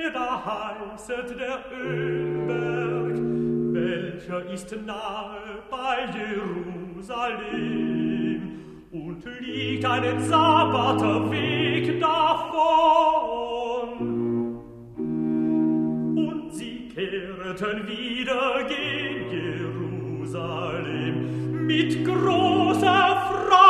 da heißet der Ölberg, welcher ist nahe bei Jerusalem, und liegt einen Sabbater Weg davon. Und sie kehrten wieder gen Jerusalem mit großer Freude.